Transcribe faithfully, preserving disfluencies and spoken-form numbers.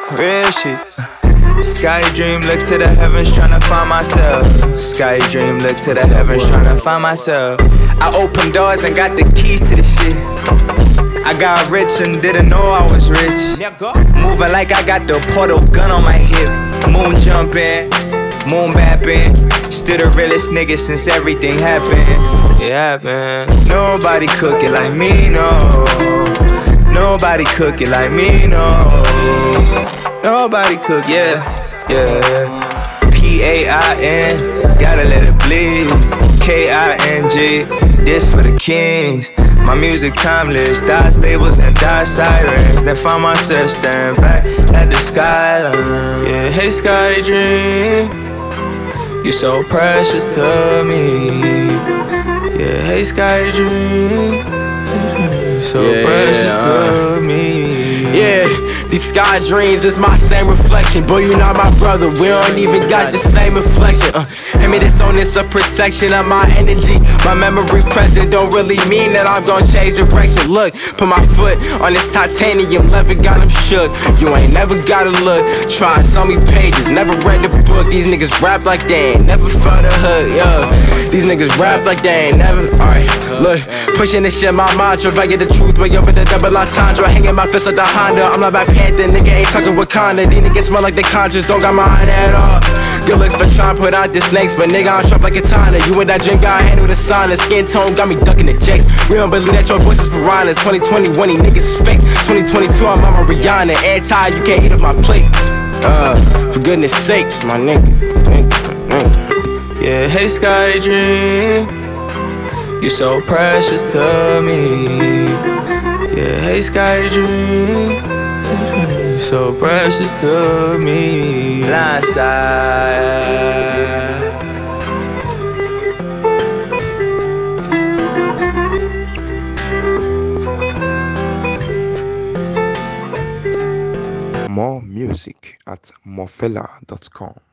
Real shit. Sky dream, look to the heavens, tryna find myself. Sky dream, look to the heavens, tryna find myself. I opened doors and got the keys to the shit. I got rich and didn't know I was rich. Moving like I got the portal gun on my hip. Moon jumping, moon bapping. Still the realest nigga since everything happened. It happened. Nobody cook it like me, no. Nobody cook it like me, no. Nobody cook, yeah, yeah. P A I N, gotta let it bleed. K I N G, this for the kings. My music timeless, dodge labels and dodge sirens. Then find myself staring back at the skyline. Yeah, hey Sky Dream, you so precious to me. Yeah, hey Sky Dream, so yeah, precious uh, to me. Yeah, these sky dreams is my same reflection. Boy, you not my brother, we don't even got the same inflection. uh, Hand me this on this, a protection of my energy. My memory present don't really mean that I'm gon' change direction. Look, put my foot on this titanium leather, got him shook. You ain't never gotta look, try so many pages, never read the book. These niggas rap like they ain't never felt a hood, yeah. These niggas rap like they ain't never, alright, look, pushing this shit, my mantra. If I get the truth way over the double entendre, hanging my fist at the Honda. I'm not Black Panther, nigga ain't talking Wakanda. These niggas smell like they conscious, don't got mine at all. Good looks for trying to put out the snakes, but nigga I'm sharp like a tana. You and that drink, I handle the sauna. Skin tone got me ducking the jakes. We don't believe that your voice is piranhas. twenty twenty-one, these niggas is fake. twenty twenty-two, I'm on my Rihanna. Anti, you can't eat off my plate. Uh, for goodness sakes, my nigga, nigga, nigga. Yeah, hey Sky Dream, you so precious to me. Yeah, hey Sky Dream, you so precious to me. Blindside. More music at mofella dot com.